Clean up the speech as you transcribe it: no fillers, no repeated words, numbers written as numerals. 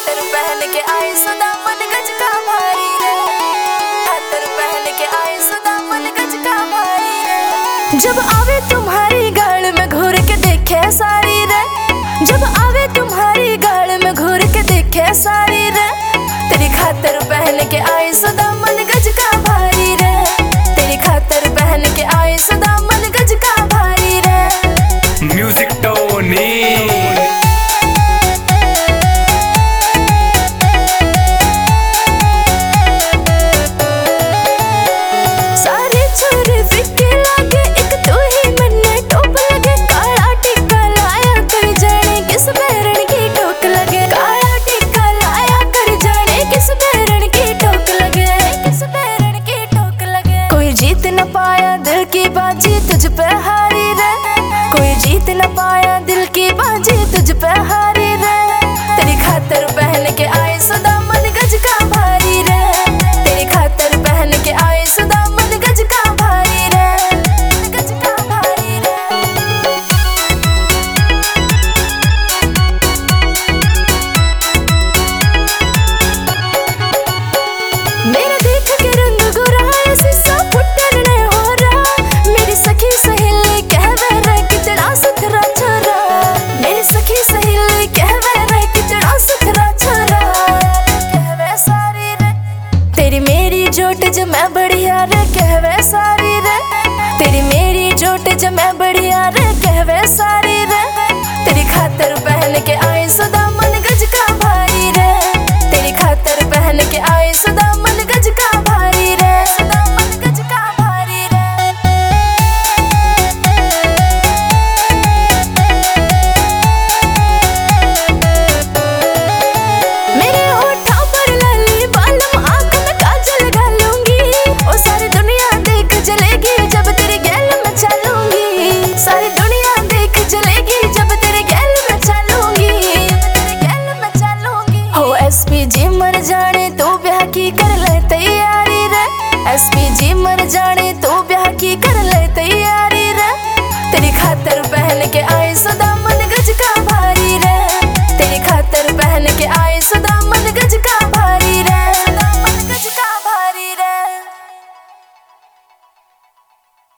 खातर पहन के आई सदामन गज का भारी रे, खातर पहन के आई सदामन गज का भारी रे। जब आवे तुम्हारी गाल में घूर के देखे सारी रे, जब आवे तुम्हारी गाल में घूर के देखे सारी रे। तेरी खातर पहन के आई सदामन गज का भारी रे, तेरी खातर पहन के आई सदामन गज का भारी रे। म्यूजिक टोनी न पाया दिल की बाजी तुझ पे हारी रे, कोई जीत न पाया दिल की बाजी तुझ पे हारी रे। तेरी खातर पहन के आए सदामन गज का भारी रे, तेरी खातर पहन के आए सदामन गज का भारी रे, गज का भारी रे। मेरे देख के रंग गोरा शीशा फुटन ने हो रहा, मेरी सखी सहेली कहवे रे कितना सुथरा छोरा, मेरी सखी सहेली कहवे रे कितना सुथरा छोरा, कहवे सारी रे। तेरी मेरी जोट जमै बढ़िया रे, कहवे सारी रे, तेरी मेरी जोट जमै बढ़िया रे, कहवे सारी रे। तेरी खातर पहन के आए सदा